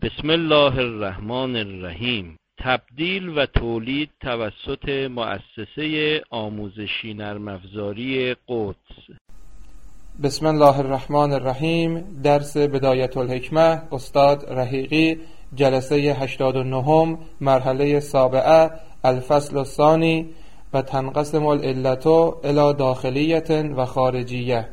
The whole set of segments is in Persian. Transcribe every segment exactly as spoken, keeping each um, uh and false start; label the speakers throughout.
Speaker 1: بسم الله الرحمن الرحیم. تبدیل و تولید توسط مؤسسه آموزشی نرم افزاری قدس.
Speaker 2: بسم الله الرحمن الرحیم. درس بدایت الحکمه، استاد رحیقی، جلسه هشتاد و نه، مرحله سابعه، الفصل الثانی. و تنقسم العلة الی داخلیة و خارجیه.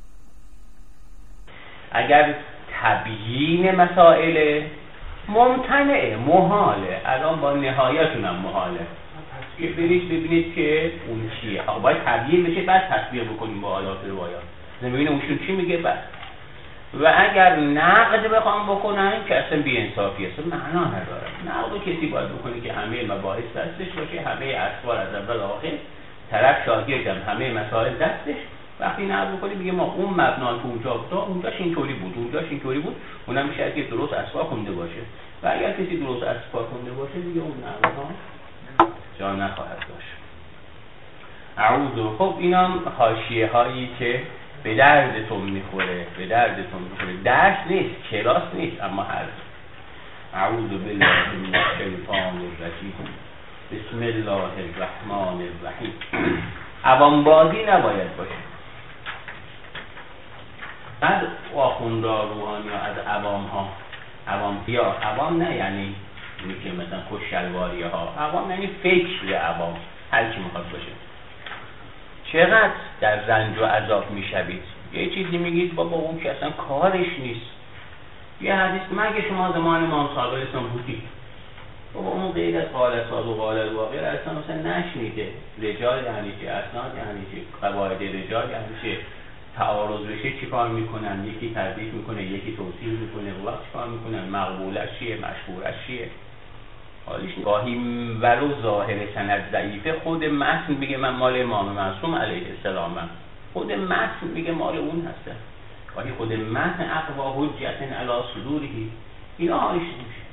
Speaker 3: اگر تبیین مسائل ممتنعه، محاله، الان با نهایتون هم محاله، که برید ببینید که اون چیه، باید تبیین بشه بعد تطبیق بکنیم با آیات روایات، ببینید اونشون چی میگه بعد. و اگر نقد بخوام بکنن که اصلا بی‌انصافی است، معنا نداره. نقد کسی باید بکنه که همه مباحث دستش باشه، همه اسوار از اول آخر، طرف شاگردم همه مسائل دستش. وقتی نقد بکنی میگه ما اون مبنا تو اونجا بود، اونجاش اینطوری بود، اونجاش اینطوری بود، اونم میشه اگه درست اسوار خونده باشه. و اگر کسی درست اسوار خونده باشه دیگه اون نقدها جا نخواهد داشت. اعوذ. خب اینام حاشیه هایی که به دردتون میخوره، به دردتون میخوره. درس نیست، کلاس نیست، اما هر اعوذ بالله من الشیطان الرجیم. بسم الله الرحمن الرحیم. عوام بازی نباید باشه. از آخوندها روحانی ها، از عوام ها، عوام یا عوام نه یعنی که مثلا خوش شلواری ها، عوام یعنی فکر عوام، هر کی میخواد باشه. چقدر در رنج و عذاب میشوید. یه چیزی میگید بابا اون که اصلا کارش نیست. یه حدیث مگه شما زمان امام صادق اسلام بودید بابا اون غیر از قال صادق و قال الواقع اصلا مثلا نشنیده. رجال یعنی چه، اسناد یعنی چه، قواعد رجال یعنی چه، تعارض بشه چی کار میکنن، یکی تردید میکنه یکی توصیح میکنه، وقت چی کار میکنن، مقبولش چیه، مشهورش چیه. حالیش گاهی ولو ظاهر سند ضعیفه، خود متن میگه من مال امام معصوم علیه السلامم، خود متن میگه مال اون هسته، گاهی خود متن اقوا حجت علی صدوره. اینا حالیش نمیشه.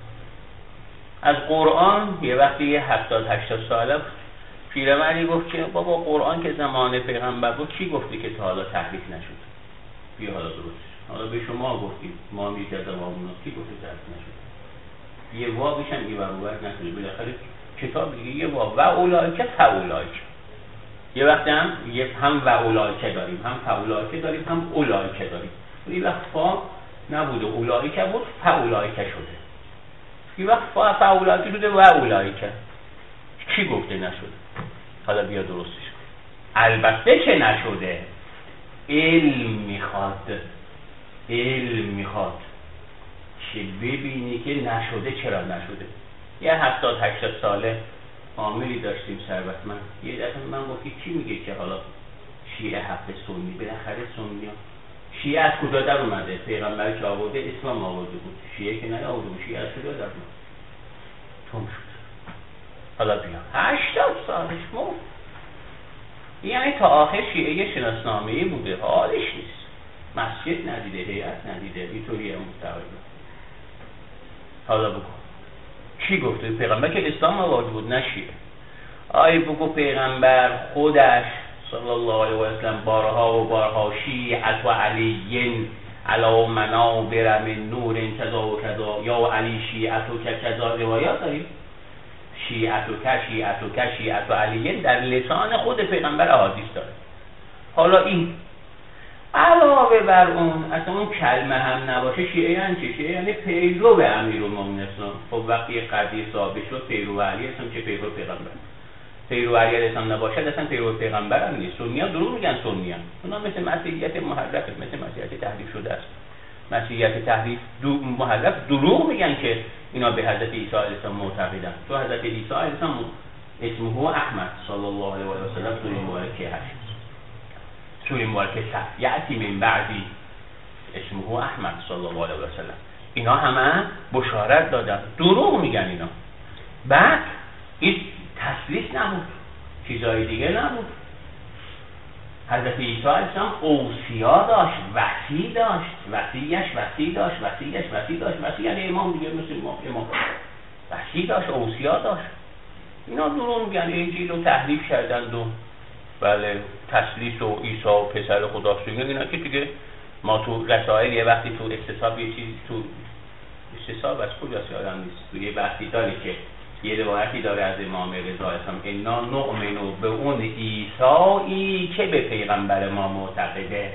Speaker 3: از قرآن یه وقتی یه هفتاد هشتاد ساله پیرمردی گفت که بابا قرآن که زمان پیغمبر بود کی گفتی که تا حالا تحریف نشد؟ بیا حالا درست، حالا به شما گفتیم ما میگه از امامون کی گفتی تحریف نشد؟ یه واقعش هم این ورور نکنه، بالاخره کتاب دیگه یه واقع و اولایکه فاولایکه. یه وقت هم یه هم و اولایکه داریم، هم فاولایکه داریم، هم اولایکه داریم. این وقت فا نبوده اولایکه بود، فاولایکه شده. این وقت فا فاولایکه بوده و اولایکه. کی گفته نشده؟ حالا بیا درستش کن. البته که نشده. علم میخواد، علم میخواد که ببینی که نشده چرا نشده. یه هفتاد هشتاد ساله عاملی داشتیم ثروتمند، یه دفعه من گفتی کی میگه که حالا شیعه حق سنی، بالاخره سنی ها شیعه از کجا در اومده؟ پیغمبر که آورده اسلام آورده بود، شیعه که نیاورده بود، شیعه از کجا در اومده؟ تم شد. حالا بیا هشتاد سالش مفت، یعنی تا آخر شیعه شناسنامه‌ای بوده، حالش نیست، مسجد ندیده، هیئت ندیده، اینطوری هم مستقیم. حالا بگو کی گفته؟ پیغمبر که اسلام آورده بود، نه شیعه. آی بگو پیغمبر خودش صلی الله علیه و سلم بارها و بارها شیعت و علیین علی منابر من نور کذا و کذا، یا علی شیعت و کذا روایات داریم. شیعت و که شیعت و که شیعت و علیین در لسان خود پیغمبر احادیث داره. حالا این علاوه بر اون اصلا اون کلمه هم نباشه، شیعه یعنی چه؟ شیعه یعنی پیرو به امیرالمومنین. خب وقتی قضیه ثابت شد پیرو علی هستم چه پیرو پیغمبر، پیرو علی علیه نباشد اصلا پیرو پیغمبر هم نیست. سنی ها دروغ میگن، سنی ها اونا مثل مسیحیت محرفه، مثل مسیحیت تحریف شده است. مسیحیت تحریف دو محرف دروغ میگن که اینا به حضرت عیسی علیه السلام معتقدن. تو حضرت عیسی علیه السلام اسمه احمد صلی الله علیه و سلم سوره مبارکه هست، سوره مبارکه صف یأتی من بعدی اسمه احمد صلی الله علیه و سلم. اینا همه بشارت دادن، دروغ میگن اینا. بعد این تسلیث نبود، چیزای دیگه نبود. حضرت عیسی علیه السلام اوصیا داشت، وصی داشت، وصیش وصی داشت، وصیش وصی داشت. وصی یعنی امام دیگه، مثل امام امام وصی داشت، اوصیا داشت. اینا دروغ میگن، انجیل رو تحریف کردند و بله تسلیث و عیسی و پسر خداست. اینا که دیگه ما تو رسائل یه وقتی تو استصحاب یه چیزی تو استصحاب از کجاست یادم نیست. توی بحثی داره که یه روایتی داره از امام رضا اسلام انا نؤمنو به اون عیسی که به پیغمبر ما معتقده.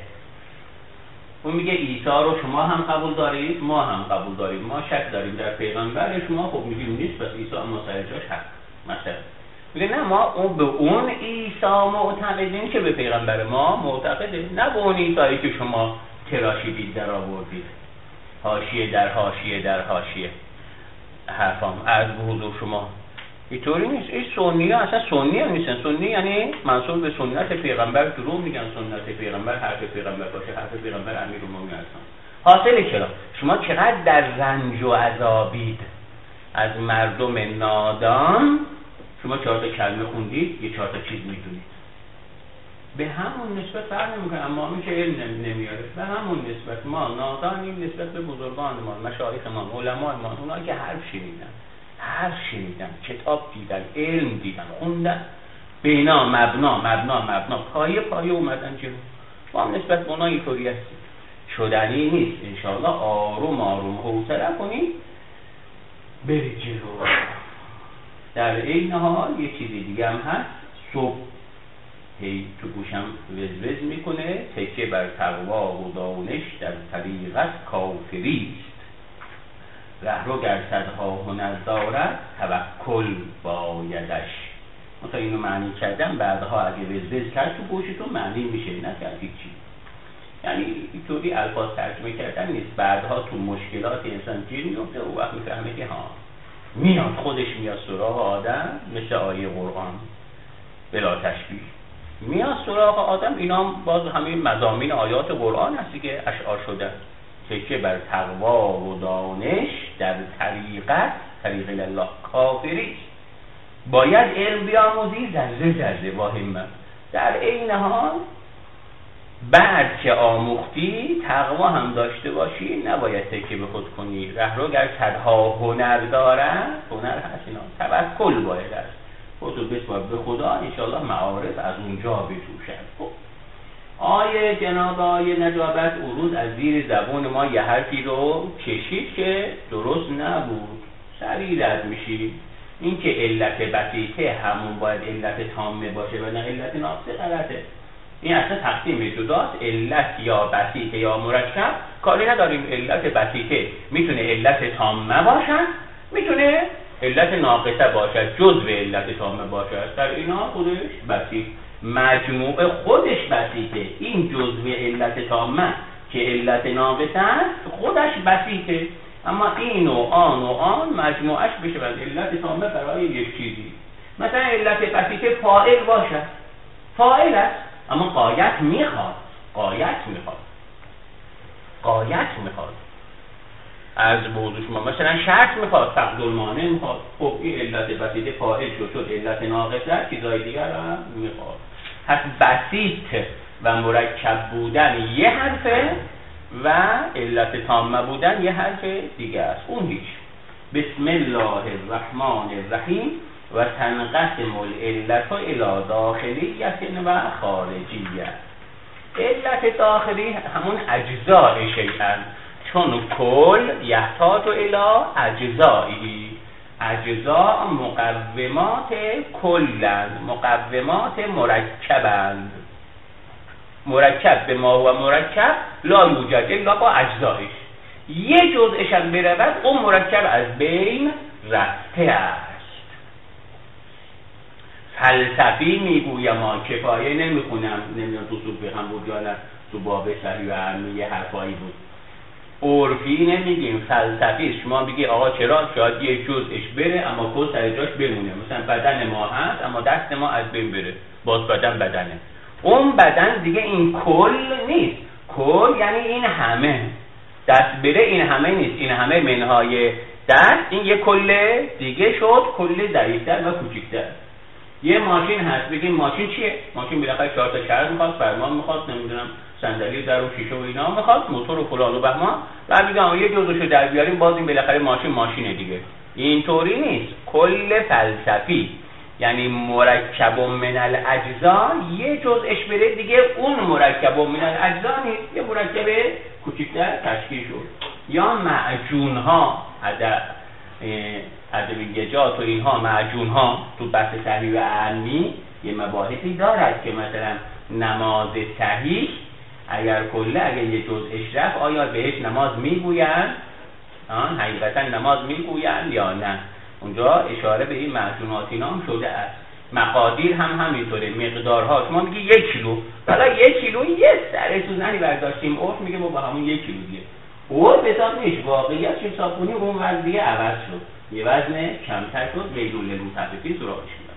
Speaker 3: اون میگه عیسی رو شما هم قبول دارید، ما هم قبول داریم، ما شک داریم در پیغمبر شما، خب میگیم نیست، پس عیسی ما سر جاش حق. مثلا میگه نه ما اون به اون عیسی معتقدیم که به پیغمبر ما معتقده، نه به اون عیسی که شما تراشیدید در آوردید. حاشیه در حاشیه در حاشیه حرفام از حضور شما اینطوری نیست. این سنی ها اصلا سنی هم نیستن. سنی یعنی منصوب به سنت پیغمبر، دروغ میگن سنت پیغمبر حرف پیغمبر باشه، حرف پیغمبر امیرالمومنین هستن. حاصل کلام شما چقدر در رنج و عذابید از مردم نادان، شما چهار تا کلمه خوندید، یه چهار تا چیز میدونید، به همون نسبت فرق نمیکنه، اما همین که علم نمیاره، به همون نسبت ما نادانیم نسبت به بزرگان ما، مشایخ ما، علمای ما، اونایی که حرف شنیدن، حرف شنیدن، کتاب دیدن، علم دیدن، خوندن، بینا مبنا مبنا مبنا پایه پایه اومدن جلو. ما هم نسبت به اونها اینطوری هستیم. شدنی نیست. انشاءالله آروم آروم حوصله کنید برید جلو. در این حال یه چیزی دیگه هم هست، صبح هی تو گوشم وزوز میکنه، تکیه بر تقوا و دانش در طریقت کافریست، رهرو گر صدها هنر دارد توکل بایدش. مثلا اینو معنی کردم، بعدها اگه وزوز کرد تو گوشتون معنی میشه، نکرد هیچی. یعنی اینطوری الفاظ ترجمه کردن نیست. بعدها تو مشکلات انسان گیر میفته، او وقت میفهمه که ها میاد، خودش میاد سراغ آدم، مثل آیه قرآن بلا تشبیه میاد سراغ آدم. اینا باز همین مضامین آیات قرآن هستی که اشعار شده، تکیه بر تقوا و دانش در طریقت طریق الله کافری، باید علم بیاموزی ذره ذره با همت. در این حال بعد که آموختی تقوا هم داشته باشی، نباید تکیه به خود کنی. رهرو گر صدها هنر دارد، هنر هست اینا، توکل باید است، خودتو بسپار به خدا، انشاءالله معارف از اونجا بجوشد. خب آیه جناب آیه نجابت اون از زیر زبون ما یه حرفی رو کشید که درست نبود، سریع رد میشی. این که علت بسیطه همون باید علت تامه باشه و نه علت ناقصه، غلطه. این اصلا تقسیم جداست، علت یا بسیطه یا مرکب کاری نداریم. علت بسیطه میتونه علت تامه باشد، میتونه علت ناقصه باشد، جزء علت تامه باشد. در اینا خودش بسیط، مجموع خودش بسیطه. این جزء علت تامه که علت ناقصه است خودش بسیطه، اما این و آن و آن مجموعش بشه بر علت تامه برای یک چیزی. مثلا علت بسیطه فاعل باشد، فاعل است اما غایت میخواد، غایت میخواد، غایت میخواد از موضوع شما. مثلا شرط میخواد، فقد المانع میخواد. خب این علت بسیطه فاعل شد، شد علت ناقصه، چیزای دیگر هم میخواد. پس بسیط و مرکب بودن یه حرفه و علت تامه بودن یه حرف دیگه است، اون هیچ. بسم الله الرحمن الرحیم و تنقسم العلت الی داخلیت و خارجیه. علت داخلی همون اجزاء شیئا، چون کل یحتاج الی اجزایی. اجزاء مقومات کلند، مقومات مرکبند. مرکب به ما و مرکب لا یوجد الا با اجزایش. یه جزءش هم برود اون مرکب از بین رفته است. فلسفی میگویم، ما کفایه نمیخونم، نمیدونم تو صوف بخم بود یا نه، تو باب صحیح و علمی یه حرفایی بود. عرفی نمیگیم، فلسفی. شما بگی آقا چرا؟ شاید یک جزءش بره اما کل سر جاش بمونه. مثلا بدن ما هست اما دست ما از بین بره، باز بدن بدنه. اون بدن دیگه این کل نیست. کل یعنی این همه. دست بره این همه نیست، این همه منهای دست، این یه کل دیگه شد، کل ضعیف‌تر و کوچیک‌تر. یه ماشین هست، بگیم ماشین چیه؟ ماشین بالاخره چهار تا چرخ میخواد، فرمان میخواد، نمیدونم صندلی در و شیشه و اینا میخواد، موتور و فلان و بهمان. بعد میگم یه جزوشو در بیاریم، باز این بالاخره ماشین ماشینه دیگه. اینطوری نیست. کل فلسفی یعنی مرکب من الاجزا، یه جزءش بره دیگه اون مرکب من الاجزا نیست، یه مرکب کوچیک‌تر تشکیل شد. یا معجون ها، ادویجات و اینها معجون ها تو بحث صحیح و علمی یه مباحثی دارد که مثلا نماز صحیح اگر کله اگر یه جزءش رفت آیا بهش نماز میگویند؟ آن حقیقتا نماز میگویند یا نه؟ اونجا اشاره به این معجونات اینا هم شده است. مقادیر هم همینطوره، مقدارها شما میگی یک کیلو، حالا یک کیلو یه سر سوزنی برداشتیم عرف میگه ما با همون یک کیلو دیگه عرف حساب نیست، واقعیت چه حساب کنیم اون وزن دیگه عوض شد، یه وزن کمتر شد، میدون متفقی سراغش میاد.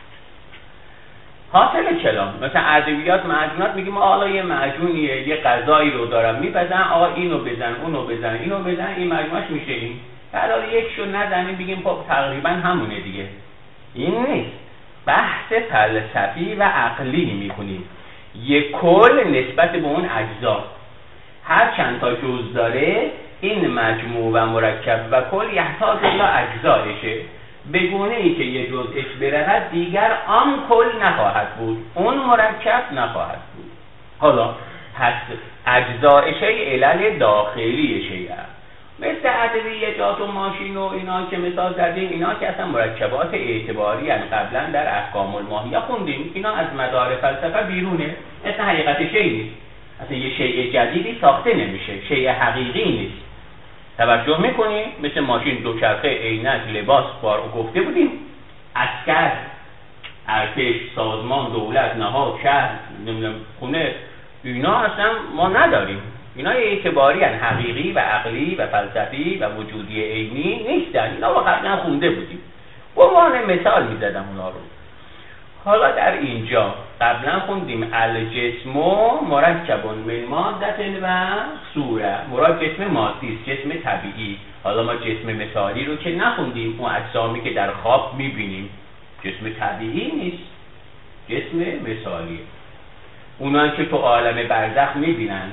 Speaker 3: حاصل کلام مثلا ادویات معجونات میگیم حالا یه معجونیه یه غذایی رو دارم میپزن، آقا اینو بزن اونو بزن اینو بزن این مجموعش میشه این، حالا یکشو نزنیم بگیم خب تقریبا همونه دیگه. این نیست، بحث فلسفی و عقلی میکنیم، یک کل نسبت به اون اجزا، هر چند تا جزء داره این مجموع و مرکب و کل یحتاج الی اجزایشه، به گونه ای که یه جزءش برود دیگر آن کل نخواهد بود، اون مرکب نخواهد بود. حالا پس اجزای شیء علل داخلی شیء مثل ادویجات و ماشین و اینا که مثال زدیم، اینا که اصلا مرکبات اعتباری هستند، قبلا در احکام الماهیه خوندیم، اینا از مدار فلسفه بیرونه، اصلا حقیقت شیء نیست، اصلا یه شیء جدیدی ساخته نمیشه، شیء حقیقی نیست. توجه میکنیم مثل ماشین، دوچرخه، عینک، لباس، بار گفته بودیم، عسکر، ارتش، سازمان، دولت، نهاد، شهر، نمیدونم خونه، اینا اصلا ما نداریم، اینا اعتباری هستند، حقیقی و عقلی و فلسفی و وجودی عینی نیستن، اینا ما قبلا خونده بودیم، به عنوان مثال میزدم اونا رو. حالا در اینجا قبلا خوندیم الجسم مرکب من ماده و صوره، مراد جسم مادی است، جسم طبیعی. حالا ما جسم مثالی رو که نخوندیم، اون اجسامی که در خواب میبینیم جسم طبیعی نیست، جسم مثالی. اونایی که تو عالم برزخ میبینن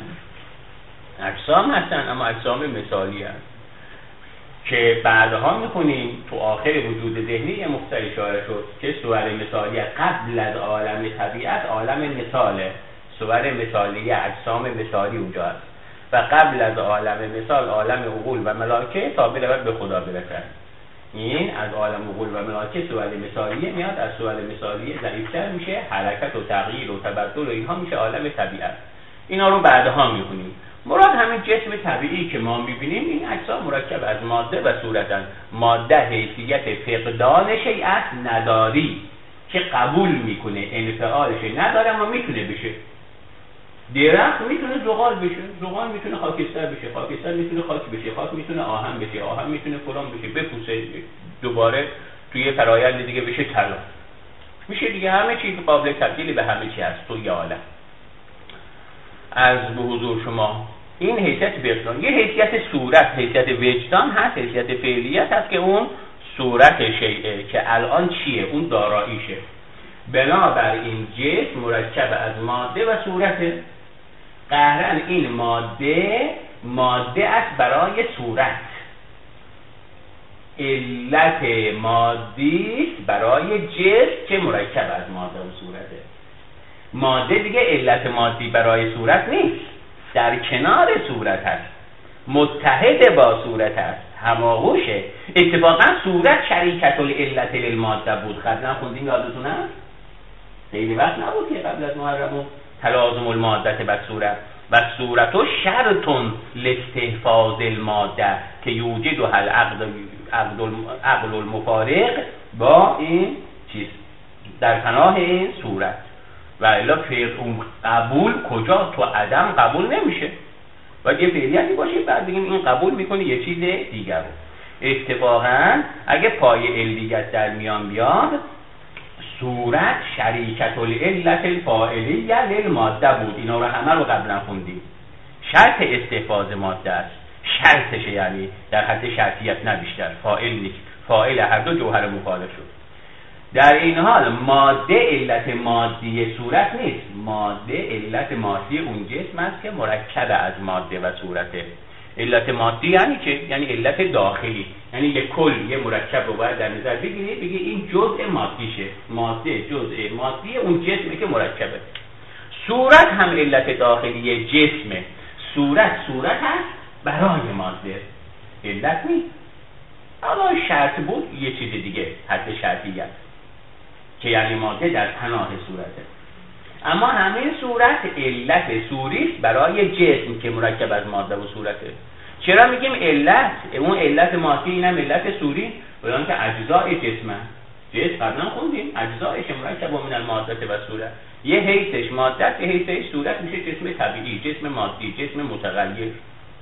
Speaker 3: اجسام هستن اما اجسام مثالی هستن که بعدها میکنیم تو آخر وجود ذهنی مختلف اشاره شد که صور مثالیه قبل از عالم طبیعت عالم مثاله، صور مثالیه اجسام مثالی اونجا هست و قبل از عالم مثال عالم عقول و ملائکه تا برود به خدا برسد. این از عالم عقول و ملائکه صور مثالیه میاد، از صور مثالیه ضعیف‌تر میشه، حرکت و تغییر و تبدل و اینها میشه عالم طبیعت. اینا رو بعدها میکنیم. مراد همین جسم طبیعی که ما میبینیم، این اجسام مرکب از ماده و صورتن. ماده حیثیت فقدان شیء نداری که قبول میکنه، انفعالش نداره اما میتونه بشه. درخت میتونه زغال بشه، زغال میتونه خاکستر بشه، خاکستر میتونه خاک بشه، خاک میتونه آهن بشه، آهن میتونه فلان بشه، بپوسه دوباره توی فرآیند دیگه بشه طلا میشه دیگه. همه چیز قابل تبدیل به همه چی هست توی عالم. از به حضور شما این حیثیت وجدان، یه حیثیت صورت، حیثیت وجدان هست، حیثیت فعلیت هست که اون صورت شیء که الان چیه، اون داراییشه. بنابر این جسم مرکب از ماده و صورته. قهرن این ماده ماده است برای صورت، علت مادی برای جسم که مرکب از ماده و صورته. ماده دیگه علت مادی برای صورت نیست، در کنار صورت هست، متحد با صورت هست، هماغوشه. اتفاقا صورت شریکت العلت للماده بود، قبلا خوندیم یادتون هست؟ خیلی وقت نبود که قبل از محرم تلازم الماده و صورت و صورت و شرطون لاستحفاظ الماده که یوجد و هل عقل المفارق با این چیز در پناه این صورت و الا فعل اون قبول کجا تو عدم قبول نمیشه و یه فعلیتی باشه بعد بگیم این قبول میکنه یه چیز دیگر رو. اتفاقا اگه پای علیت در میان بیاد، صورت شریکت العلت الفاعلیه للماده بود، اینا رو همه رو قبلا خوندیم. شرط استحفاظ ماده است، شرطشه، یعنی در حد شرطیت نه بیشتر، فاعل نیست، فاعل هر دو جوهر مخالف شد. در این حال ماده علت مادی صورت نیست، ماده علت مادی اون جسم است که مرکب از ماده و صورته. علت مادی یعنی چه؟ یعنی علت داخلی، یعنی یک کل یه مرکب رو باید در نظر بگیری بگی این جزء مادیشه، ماده جزء مادی اون جسمه که مرکبه. صورت هم علت داخلی جسمه، صورت صورت هست برای ماده، علت نیست. شرط بود یه چیز دیگه، حد شرطیت که یعنی ماده در پناه صورته. اما همین صورت علت صوری برای جسم که مرکب از ماده و صورته. چرا میگیم علت؟ اون علت مادی اینم علت صوری، برای که اجزای جسمه. جسم قبلا خوندیم اجزایش مرکب من الماده و صورت. یه حیثش ماده است، یه حیثش صورت، میشه جسم طبیعی، جسم مادی، جسم متغیر.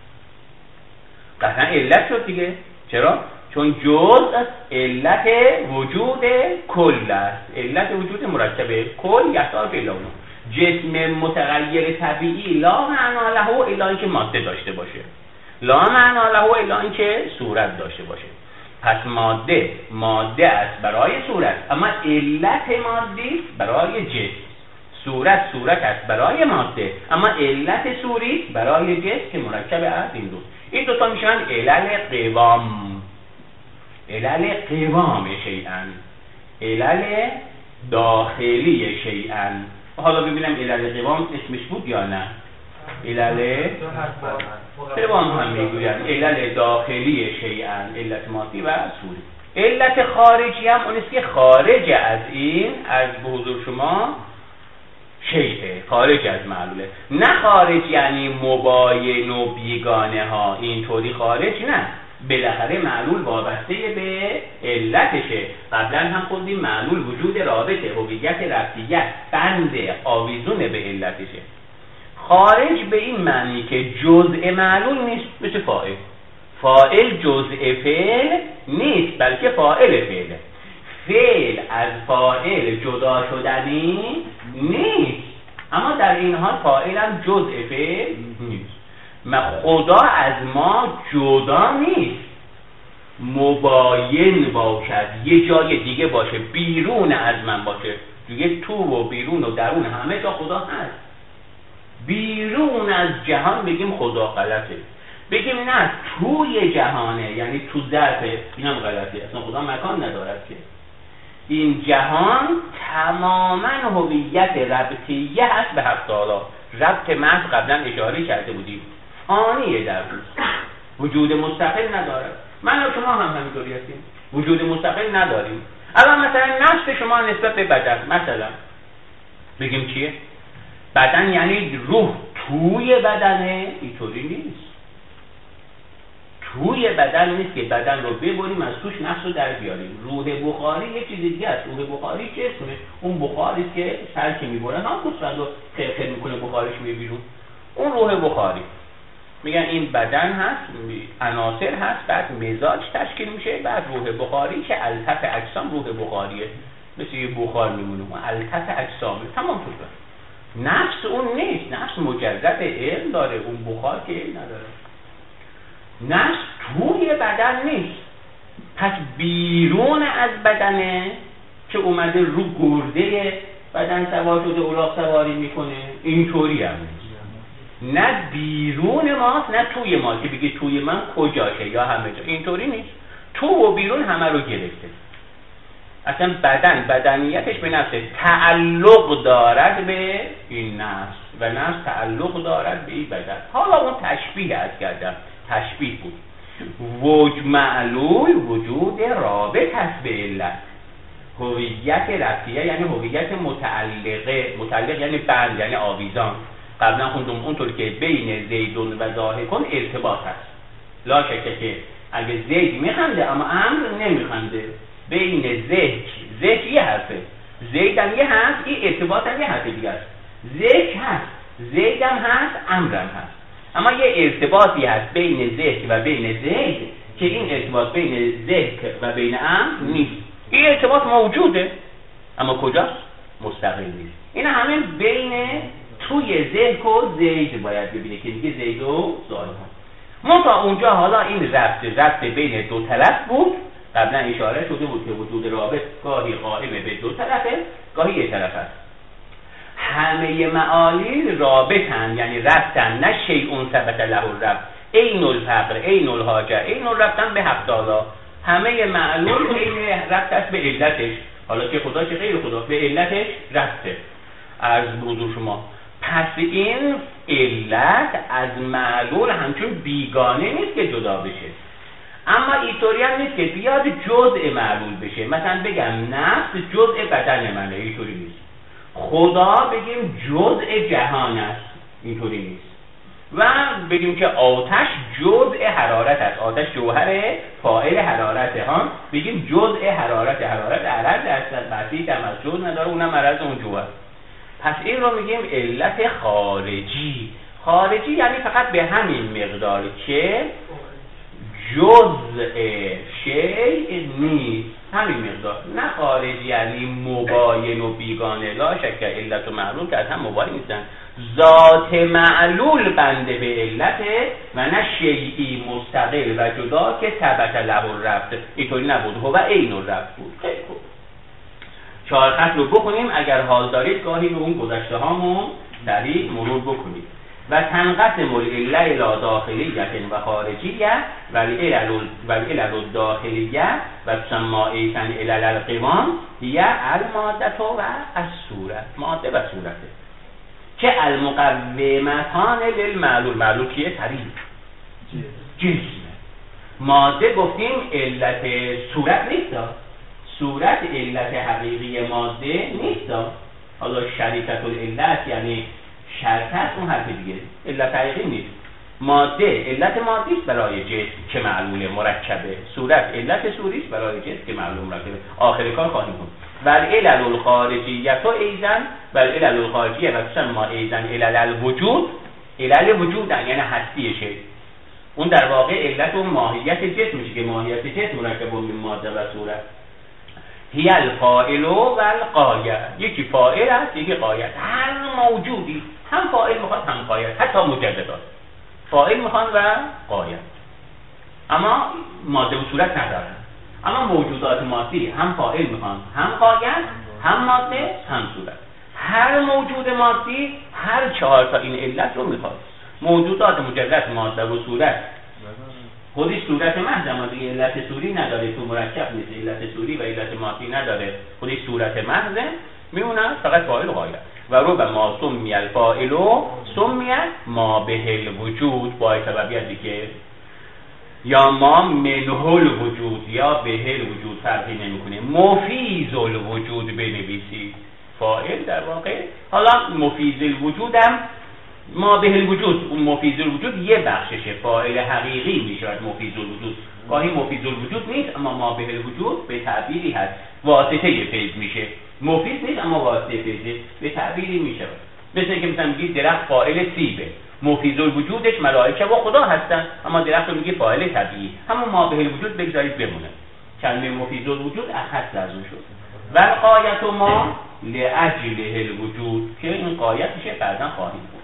Speaker 3: قطعا علت شد دیگه. چرا؟ چون جزء علت وجود کل است. علت وجود مرکب کل یحتاج الی اون. جسم متغیر طبیعی لا معنا له الا اینکه ماده داشته باشه، لا معنا له الا اینکه صورت داشته باشه. پس ماده ماده است برای صورت، اما علت مادی برای جسم. صورت صورت است برای ماده، اما علت صوری برای جسم که مرکب از این دو. این دو تا میشن علل قوام. علل قوام شیئا، علل داخلی شیئا. حالا ببینم علل قوام اسمش بود یا نه. علل قوام هم میگوین علل داخلی شیئا، علت مادی و صوری. علت خارجی هم اونیست که خارج از این، از به حضور شما شیئه، خارج از معلوله. نه خارج یعنی مباین و بیگانه ها، اینطوری خارج نه. بالاخره معلول وابسته به علتشه. قبلا هم خوندیم معلول وجود رابطه، هویت ربطیت، بند آویزون به علتشه. خارج به این معنی که جزء معلول نیست، مثل فاعل. فاعل جزء فعل نیست، بلکه فاعل فعله. فعل از فاعل جدا شدنی نیست، اما در این حال فاعل هم جزء فعل نیست. خدا از ما جدا نیست، مباین باشد، یه جای دیگه باشه، بیرون از من باشه. دیگه تو و بیرون و درون همه جا خدا هست. بیرون از جهان بگیم خدا غلطه، بگیم نه توی جهانه یعنی تو ظرفه، اینم غلطه. اصلا خدا مکان ندارد که. این جهان تماما هویت ربطیه هست به حق تعالی. ربط محض قبلا اشاره کرده بودیم، فانیه در روز، وجود مستقل ندارد. من و شما هم همینطوری هستیم، وجود مستقل نداریم. الان مثلا نفس شما نسبت به بدن، مثلا بگیم چیه؟ بدن یعنی روح توی بدنه، اینطوری نیست. توی بدن نیست که بدن رو ببریم از توش نفس رو در بیاریم. روح بخاری یه چیز دیگه است. روح بخاری جسمه، اون بخاری که سر که میبرن هم کسرند و خیلی میکنه بخارش میره بیرون، اون روح بخاری. میگن این بدن هست، عناصر هست، بعد مزاج تشکیل میشه، بعد روح بخاری که الطف اجسام روح بخاریه، مثل یه بخار میمونه، الطف اجسامه، تمام شد. نفس اون نیست، نفس مجرد علم داره، اون بخار که علم نداره. نفس توی بدن نیست، پس بیرون از بدنه که اومده رو گرده بدن سوار شده، الاغ سواری میکنه، اینطوری هم نیست. نه بیرون ماست نه توی ما که بگه توی من کجاشه یا همه جا، اینطوری نیست. تو و بیرون همه رو گرفته. اصلا بدن بدنیتش به نفسه تعلق دارد به این نفس و نفس تعلق دارد به این بدن. حالا اون تشبیه از کردم، تشبیه بود. وجود معلول وجود رابط هست به علت. هویت ربطیه یعنی هویت متعلقه، متعلق یعنی بند یعنی آویزان. قبلا خوندم اونطور که بین زیدون و ضاحکون ارتباط هست. لا شکه که اگه زید میخنده اما امر نمیخنده، بین زهک زهک یه حرفه، زید هم یه هست، این ارتباط هم یه حرف دیگه است. زهک هست، زید هم هست، امر هم هست، اما یه ارتباطی هست بین زهک و بین زید که این ارتباط بین زهک و بین امر نیست. این ارتباط موجوده اما کجاست؟ مستقل نیست. این همین بین توی زهک و زید باید ببینه که میگه زید و ضاحک. ما تا اونجا حالا این ربط ربط بین دو طرف بود. قبلا اشاره شده بود که وجود رابط گاهی قائم به دو طرفه، گاهی یک طرف است. همه معالی رابطن یعنی ربطن، نه شیء ثبت له الربط، عین الفقر، عین الحاجه، عین الربطن به حق تعالی. همه معلول عین ربط است به علتش. حالا که خدا چه غیر خدا به علتش ربطه. از حضور شما پس این علت از معلول همچون بیگانه نیست که جدا بشه، اما اینطوری هم نیست که بیاد جزء معلول بشه. مثلا بگم نفس جزء بدن منه، اینطوری نیست. خدا بگیم جزء جهان است، اینطوری نیست. و بگیم که آتش جزء حرارت است، آتش جوهر فاعل حرارته ها، بگیم جزء حرارت، حرارت عرض است، بسیط هم از جزء نداره، اونم عرض اون جوهر. پس این رو میگیم علت خارجی. خارجی یعنی فقط به همین مقدار که جزء شیء نیست، همین مقدار. نه خارجی یعنی مباین و بیگانه، لا شک علت و معلول که از هم مباین نیستن. ذات معلول بنده به علته و نه شیئی مستقل و جدا که ثبت له الربط. اینطوری نبود، هو عین الربط بود. خیلی خوب، چهار خط رو بخونیم، اگر حال دارید گاهی به اون گذشته هامون سریع مرور بکنید. و تنقسم العله الی داخلیه و خارجیه و العلل الداخلیه و تسمى علل القوام هی الماده و الصورت. ماده و صورته که المقومتان للمعلول. معلول کیه؟ طریق جسمه. ماده گفتیم علت صورت نیست، صورت علت حقیقی ماده نیست. حالا شریکت العلت یعنی شرط هست، اون حرف دیگه، علت حقیقی نیست. ماده علت مادی است برای جسم که معلول مرکبه، صورت علت صوری است برای جسم که معلول مرکبه. آخر کار خواهیم بود. و العلل الخارجیه تو ایزن و العلل الخارجیه و تسمى ایزن علل الوجود. علل وجود یعنی هستی شی. اون در واقع علت و ماهیت جسم میشه که ماهیت جسم مرکب من ماده و صورت. هی الفاعل و الغایه. یکی فاعل است، یکی غایه. هر موجودی هم فاعل میخواد هم غایه، حتی مجددات فاعل میخوان و غایه، اما ماده و صورت ندارن. اما موجودات مادی هم فاعل میخوان هم غایه، هم ماده هم صورت. هر موجود مادی هر چهار تا این علت رو میخواد. موجودات مجرد ماده و صورت خودش صورت محض، اما دیگه علت صوری نداره، تو مرکب نیست، علت صوری و علت مادی نداره، خودش صورت محضه، میمونه فقط فاعل و غایه. و رو به ما سمی الفاعل و سمی ما به الوجود، با سببیت دیگه، یا ما منه الوجود یا به الوجود فرقی نمیکنه. مفیز الوجود بنویسید، فاعل در واقع. حالا مفیز الوجود هم ما به الوجود، اون مفیز الوجود یه بخششه، فاعل حقیقی میشود مفیز الوجود. گاهی مفیز الوجود نیست اما ما به الوجود به تعبیری هست، واسطه فیض میشه. مفیز نیست اما واسطه فیض به تعبیری میشه. مثل اینکه مثلا میگی درخت فاعل سیبه، مفیز الوجودش ملائکه و خدا هستن، اما درخت رو میگی فاعل طبیعی. همون ما به الوجود بگذارید بمونه. کلمه مفیز الوجود اخص از اون شد. و غایت ما لاجل الوجود که این غایت میشه بعداً خواهیم بود.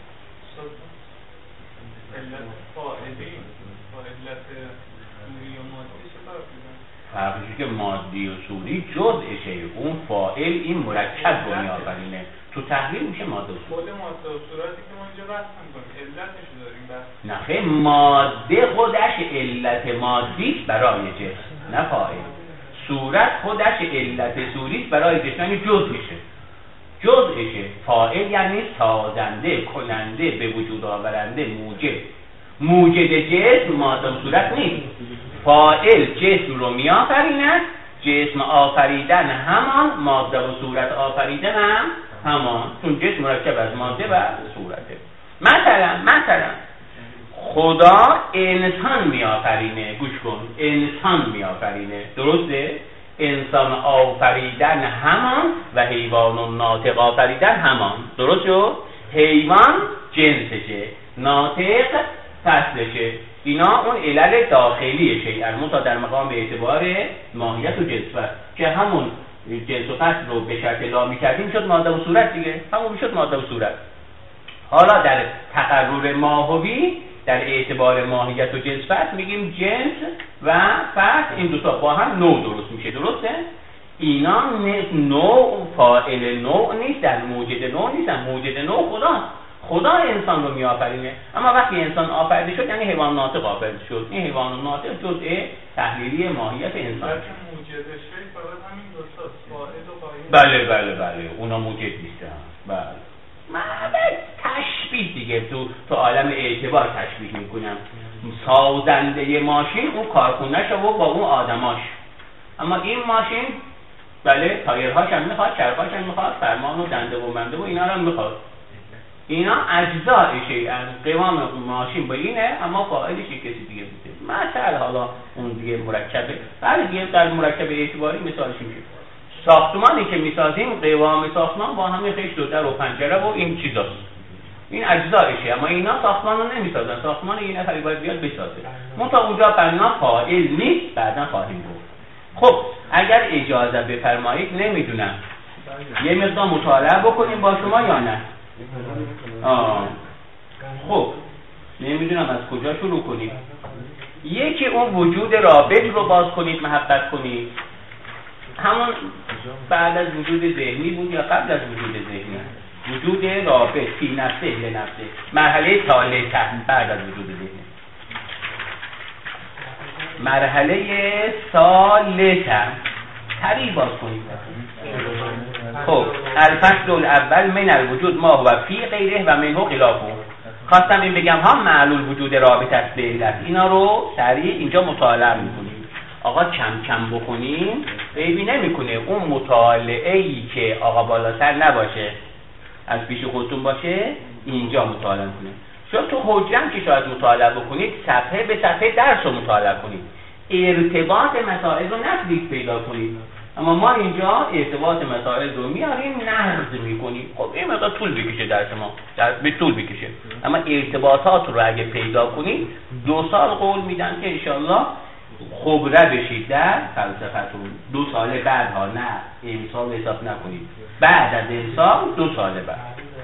Speaker 3: فرقی که مادی و صوری جزءشه، اون فاعل این مرکب رو میآفرینه، تو تحلیل میشه ماده و صورت. خود
Speaker 4: ماده و صورتی که ما اینجا بحث می‌کنیم علتش داریم بس.
Speaker 3: نه خیلی ماده خودش علت مادی برای جسم، نه فاعل. صورت خودش علت صوری برای جسم، یعنی جزء میشه، جزءشه. فاعل یعنی سازنده، کننده، به وجود آورنده، موجد. موجد جسم ماده و صورت نیست. فاعل جسم رو میآفریند، جسم آفریدن همان، ماده و صورت آفریدن هم همان، چون جسم مرکب از ماده و صورته. مثلا مثلا خدا انسان میآفرینه، گوش کن، انسان میآفرینه، درسته؟ انسان آفریدن همان و حیوان و ناطق آفریدن همان، درست شد؟ حیوان جنسشه، ناطق فصلشه. اینا اون علل داخلی شیء تا در مقام به اعتبار ماهیت و جنس است که همون جنس و فصل رو به شرط لا می‌کردیم شد ماده و صورت دیگه، همون میشد ماده و صورت. حالا در تقرر ماهوی در اعتبار ماهیت و جنس فصل میگیم جنس و فصل، این دو تا با هم نوع درست میشه، درسته؟ اینا نوع فاعل نوع نیست، در موجد نوع نیستن، موجد نوع خدا. خدا انسان رو میآفرینه، اما وقتی انسان آفریده شد یعنی حیوان ناطق آفریده شد. این حیوان ناطق جزء تحلیلی ماهیت انسان
Speaker 4: است. موجد شی فقط همین دو تا فاعل و غایه.
Speaker 3: بله بله بله، اونا موجد نیستن. بله. من تشبیه دیگه تو تو عالم اعتبار تشبیه میکنم. سازنده ماشین اون کارخونه‌ش و با اون آدماش. اما این ماشین بله تایرهاش هم میخواد، چرخاش هم میخواد، فرمان و دنده و منده و اینا هم میخواد. اینا اجزایشه، از قوام ماشین با اینه، اما فاعلش کسی دیگه بوده. مثلا حالا اون دیگه مرکبه، ولی دیگه در مرکب اعتباری مثالش میشه. ساختمانی که میسازیم قوام ساختمان با همه خیش دو در و پنجره و این چیزاست. این اجزایشه، اما اینا ساختمان رو نمیسازن. ساختمان یه نفری باید بیاد بسازه. منتها اونجا بنا فاعل نیست، بعدا خواهیم گفت. خب اگر اجازه بفرمایید نمیدونم یه مقدار مطالعه بکنیم با شما یا نه؟ آه. خب نمیدونم از کجا شروع کنیم. یکی اون وجود رابط رو باز کنید، محبت کنید. همون بعد از وجود ذهنی بود یا قبل از وجود ذهنی؟ وجود رابط فی نفسه لنفسه، مرحله ثالثه بعد از وجود ذهنی، مرحله ثالثه. طریق باز کنید. خب الفصل الاول من الوجود ما هو فی غیره و منه خلافه. خواستم این بگم ها معلول وجود رابط است به علت. اینا رو سریع اینجا مطالعه میکنیم. آقا کم کم بکنیم بیبی نمیکنه. اون مطالعه ای که آقا بالاتر نباشه، از پیش خودتون باشه، اینجا مطالعه کنید. چون تو حجم که شاید مطالعه بکنید صفحه به صفحه درس رو مطالعه کنید، ارتباط مسائل رو نزدیک پیدا کنید. اما ما اینجا ارتباط مسائل رو میاریم نقد میکنیم. خب این مقدار طول بکشه درس ما، در به طول بکشه. اما ارتباطات رو اگه پیدا کنید دو سال قول میدن که انشالله خبره بشید در فلسفتون. دو سال بعد ها، نه امسال حساب نکنید، بعد از امسال دو سال بعد.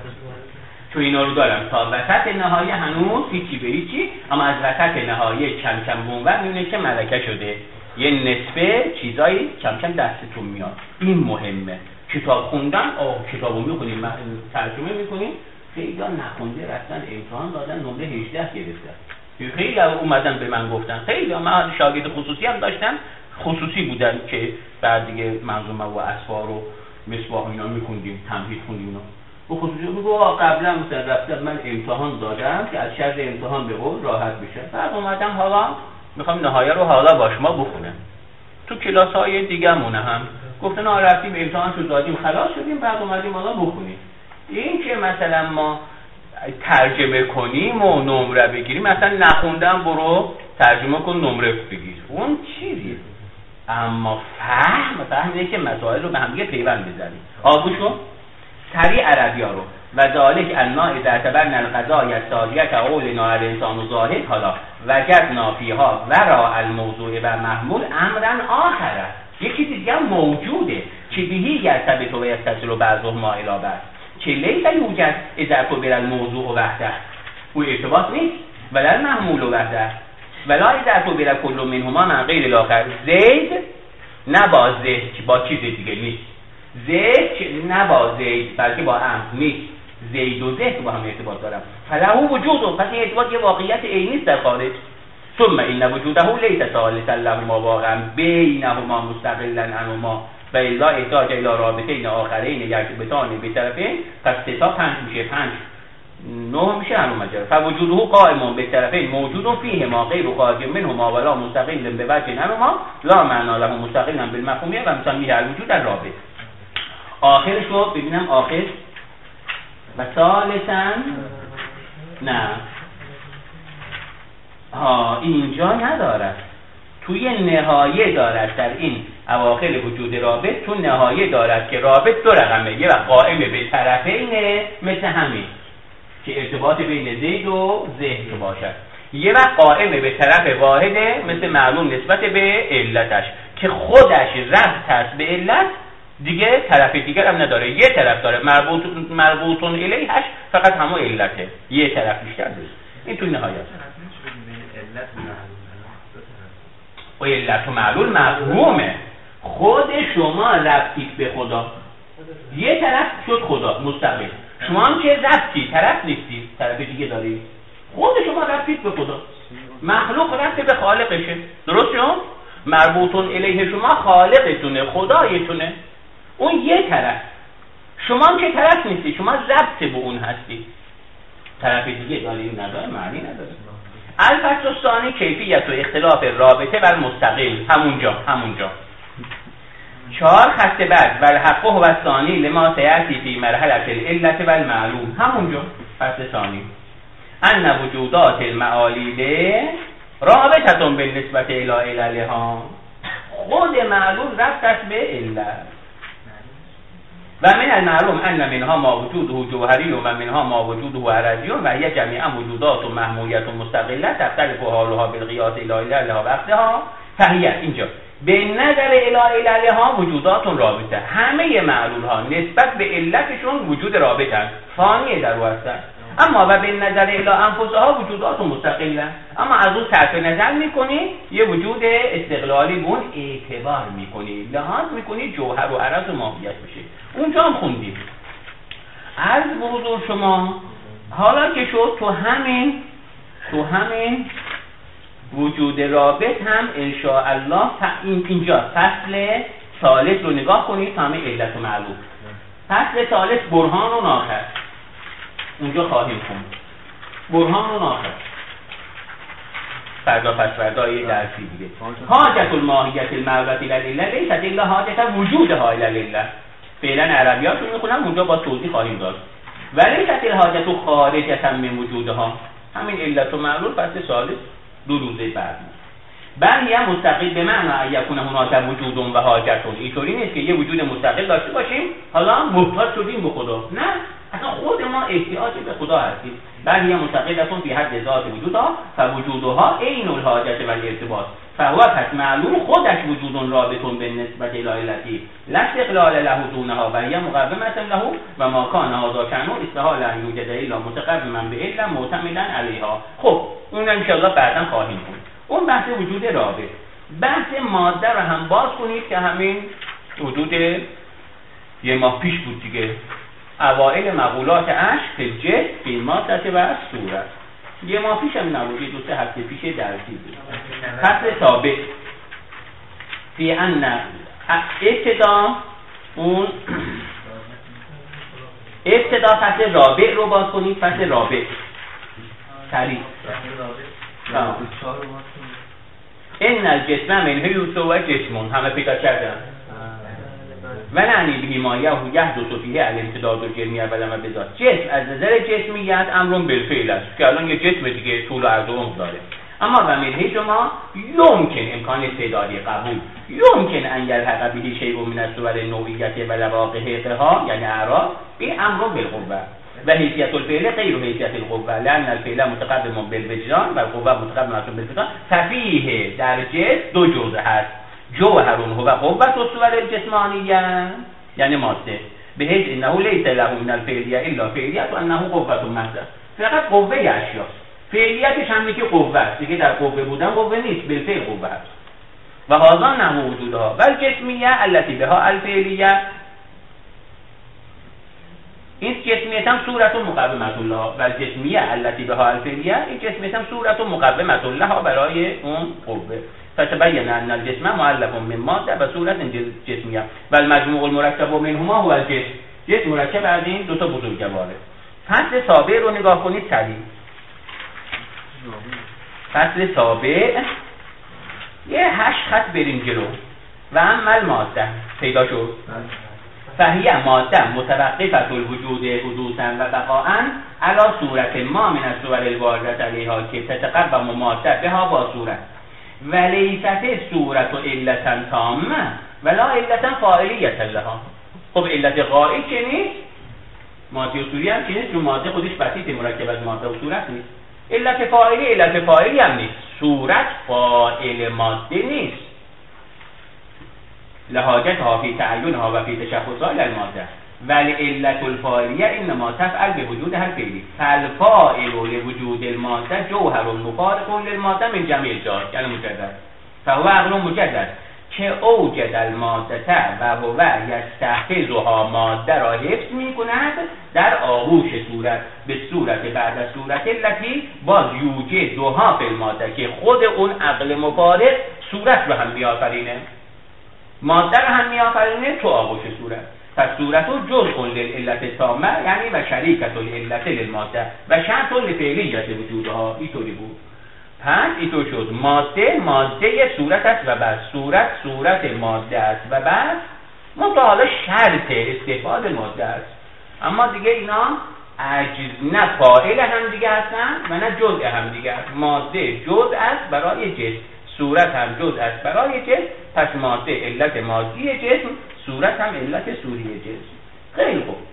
Speaker 3: چون اینا رو دارم تا وسط نهایه هنوز هیچی به هیچی، اما از وسط نهایه کم کم بونور میبینید که ملکه شده، یه نسبه چیزایی کم کم دستتون میاد. این مهمه. کتاب خوندن، آه کتابو میخونیم، ترجمه میکنیم. خیلی ها نخونده رفتن امتحان دادن نمره هجده گرفتن. خیلی ها اومدن به من گفتن، خیلی ها من شاگرد خصوصی هم داشتم، خصوصی بودن که بعد دیگه منظومه و اسفار و مصباح اینا میخوندیم، تمهید خوندیم اینا. و خصوصی میگو قبلا مثلا رفتم من امتحان دادم که از شر امتحان به قول راحت بشه. بعد اومدم حالا میخوام نهایه رو حالا با شما بخونم. تو کلاس های دیگه مونه هم گفتن آ رفتیم امتحان رو دادیم خلاص شدیم، بعد اومدیم حالا بخونیم. این که مثلا ما ترجمه کنیم و نمره بگیریم، مثلا نخوندم برو ترجمه کن نمره بگیر، اون چیزی. اما فهم فهم اینه که مسائل رو به هم دیگه پیوند بزنیم. آگوش کن سریع عربی ها رو و ذالک النا اذا اعتبرنا القضاء الساریه قولنا الانسان ظاهر حالا وجدنا فیها وراء الموضوع و محمول امرا آخره. یکی دیگه موجوده که بهی یرتبط و یتصل بعضهما الی بعض که لیس یوجد اذا اعتبر الموضوع وحده، او ارتباط نیست، ولا المحمول وحده ولا اذا اعتبر کل منهما من غیر الاخر. زید نه با زید با چیز دیگه نیست، زید نه با زید بلکه با امر نیست، زید و زید با هم ارتباط دارن. فله وجود و پس این ارتباط یه واقعیت عینی است در خارج. ثم این وجوده لیس ثالثا لهما واقعا بینهما مستقلا عنهما و الا احتاج الى رابطین آخرین یرتبطان به طرفین. پس سه تا پنج میشه، پنج نه میشه همون مجرد. فوجوده قائم به طرفین موجود فیهما غیر خارج منهما ولا مستقل به وجه عنهما لا معنا له مستقلا بالمفهومیه و مسمیه الوجود در رابط. آخرش رو ببینم آخر و ثالثاً نه ها اینجا ندارد، توی نهایه دارد. در این اواخر وجود رابط تو نهایه دارد که رابط دو رقمه، یه وقت قائم به طرفینه مثل همین که ارتباط بین زید و ذهن باشد، یه وقت قائم به طرف واحده مثل معلوم نسبت به علتش که خودش ربط هست به علت، دیگه طرف دیگر هم نداره، یه طرف داره، مربوط مربوطون الیهش فقط همون علته، یه طرف بیشتر نیست. این توی نهایت و علت و معلول مفهومه. خود شما ربطید به خدا، یه طرف شد خدا مستقل، شما هم که ربطی طرف نیستی، طرف دیگه داری، خود شما ربطید به خدا. مخلوق ربط به خالقشه، درست شد؟ مربوطون الیه شما خالقتونه، خدایتونه، اون یه طرف. شما هم که طرف نیستی، شما ربط به اون هستی، طرف دیگه داری نداره، معنی نداره. الفصل الثانی کیفیت و اختلاف رابطه و مستقل، همونجا همونجا چهار خط بعد و الحق و الثانی لما سیأتی فی مرحله العلت و المعلوم، همونجا فصل ثانی ان وجودات المعالیده رابطتون بالنسبت الی عللها، خود معلوم ربط است به علت. و من المعلوم ان منها ما وجوده جوهری و منها ما وجوده عرضی و هي جمیعا وجودات و محمولیت و مستقله تختلف حالها بالقیاس الی عللها وقتها فهیه. اینجا به نظر الی عللها وجودات رابطه، همه معلول ها نسبت به علتشون وجود رابطه است، ثانیه در او هستند. اما و به نظر الی انفسها وجودات مستقله، اما از اون صرف نظر میکنی یه وجود استقلالی بون اعتبار میکنی، لحاظ میکنی جوهر و عرض و ماهیت بشه. اونجا هم خوندیم عرض به حضور شما. حالا که شد تو همین تو همین وجود رابط هم انشاءالله این اینجا فصل ثالث رو نگاه کنید تا همه علت و معلوم. فصل ثالث برهان و ناخر، اونجا خواهیم خوند برهان و ناخر. فردا پس فردا یه درسی دیگه. حاجت الماهیت المعلومة الی العلة لیست الا حاجت وجودها الی العلة. فعلا عربیاتون میخونم، اونجا با توضیح خواهیم داد. ولی لیست الحاجت خارجة من وجودها، همین علت و معلول فصل ثالث دو روزه بعد. بل یه مستقل به معنی یکون هناک وجود و حاجتون، اینطوری نیست که یه وجود مستقل داشته باشیم حالا محتاج شدیم به خدا، نه، اصلا خود ما احتیاج به خدا هستیم. بل یه مستقلتون فی حد ذات وجودها فوجودها عین الحاجت و الارتباط، فهو پس معلوم خودش وجود رابطون به نسبت الی علتی لا استقلال له دونها و هی مقومة له و ما کان هذا شأنه استحال ان یوجد الا متقوما به علم معتمدا علیها. خب اون ان شاء الله بعدا خواهیم خوند. اون بحث وجود رابط. بحث ماده رو هم باز کنید که همین حدود یه ماه پیش بود دیگه، اوائل مقولات عشق جد فی مادة و صورت. یه ماه پیش هم نبود، دو سه هفته پیش درسی بود. فصل سابق فی ان ابتدا اون ابتدا فصل رابع رو باز کنید. فصل رابع سریع این الجسم منه یوسو و جسمون همه پیدا کردن و نعنی بیمایه و یحدث فیه الامتداد الجرمیه و لما بذات. جسم از نظر جسمیت امرون بالفعل است که الان یه جسم دیگه طول و عرض و عمق داره، اما و منه شما یمکن امکان استعدادی قبول یمکن ان یلحق به شیء من الصور نوعیت و لواقعها یعنی اعراض این امرون بالقوه و حیثیت الفعل غیر حیثیت القوه لان الفعل متقدم بالوجدان و القوه متقدمه بالفطره. ففیه در جسم دو جزء هست، جوهرون هو قوت الصور الجسمانیه یعنی ماده به حیث انه لیس له من الفعلیه الا فعلیت و انه قوت محض، فقط قوه اشیاست، فعلیتش هم میگه قوه است دیگه، در قوه بودن قوه نیست، بالفعل قوه است. و هذا نحو وجودها و الجسمیه التي بها الفعلیه، این جسمیت هم صورت و مقومت الله و الجسمیه التي بها الفعلیه، این جسمیت هم صورت و مقومت الله برای اون قوه. فتبین ان الجسم مؤلف من ماده و صورت جسمیه و المجموع المرکب منهما هو الجسم. جسم مرکب از این دو تا بزرگواره. فصل سابع رو نگاه کنید سریع. فصل سابع یه هشت خط بریم جلو. و عمل ماده پیدا شد. فهیه ماده متوقفت الوجود حدوثا و بقاءا علی صورت ما من الصور الوارده علیها که تتقوم ماده بها با صورت ولیست صورت و علتا تامه ولا علتا فاعلیت لها. خب علت غائب چه نیست؟ ماده و صوری هم چه نیست؟ چون ماده خودش بسیط مرکب از ماده و صورت نیست. علت فاعلی علت فاعلی هم نیست، صورت فاعل ماده نیست. لحاجتها فی تعینها و فی تشخصها الماده ولی علت الفاعلیه انما تفعل به وجود هر فعلی فالفاعل لوجود الماده جوهر مفارق للماده من جميع الجهات یعنی مجدد فهو عقل مجدد که اوجد الماده و هو یستحفظها، ماده را حفظ می کند در آغوش صورت به صورت بعد از صورت التي باز یوجد دوها فی الماده که خود اون عقل مفارق صورت رو هم میآفرینه، ماده رو هم میآفرینه تو آغوش صورت. پس صورت و جزء للعلت تامه یعنی و شریکت للعلت للماده و شرط لفعلیت وجودها. اینطوری بود. پس اینطور شد ماده ماده صورت است و بس، صورت صورت ماده است و بس. منتها حالا شرط استفاده ماده است، اما دیگه اینا عجز نه فاعل هم دیگه هستن و نه جزء هم دیگه است. ماده جزء است برای جسم، صورت هم جزء است برای جسم. پس ماده علت مادی جسم، صورت هم علت صوری جسم. خیلی خوب،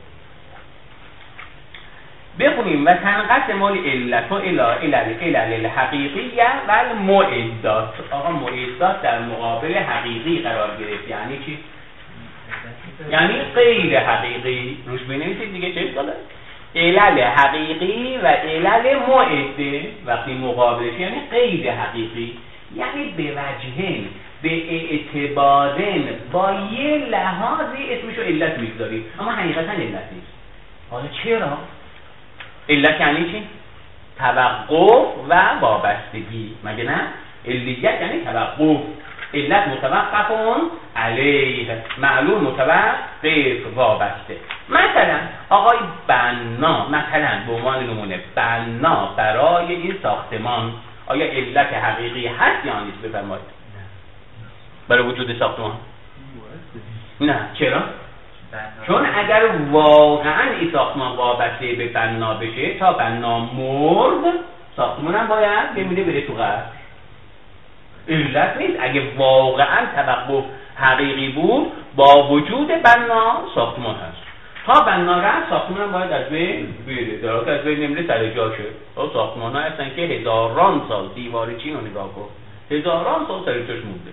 Speaker 3: بخونیم و تنقسم العلت الی علل الحقیقیه و المعدات. آقا معدات در مقابل حقیقی قرار گرفت، یعنی چی؟ یعنی غیر حقیقی. روش بنویسید دیگه چه اشکاله؟ علل حقیقی و علل معده وقتی مقابلش یعنی غیر حقیقی، یعنی به وجهین، به اعتبارن، با یه لحاظی اسمشو علت میگذاریم اما حقیقتا علت نیست. حالا چرا؟ علت یعنی چی؟ توقف و وابستگی، مگه نه؟ علیت یعنی توقف، علت متوقفون علیه، معلول متوقف وابسته. مثلا آقای بنا، مثلا به عنوان نمونه بنا برای این ساختمان آیا علت حقیقی هست یا نیست؟ بفرمایید. برای وجود ساختمان نه. چرا؟ چون اگر واقعا این ساختمان وابسته به بنا بشه، تا بنا مرد ساختمان هم باید بمیره بره تو قبر. علت نیست. اگه واقعا توقف حقیقی بود با وجود بنا ساختمان هست، تا بنا رفت ساختمان هم باید از بین بره، در حالی که از بین نمیره سر جاشه. ساختمان ها هستن که هزاران سال، دیوار چین رو نگاه کن، هزاران سال سر جاش مونده.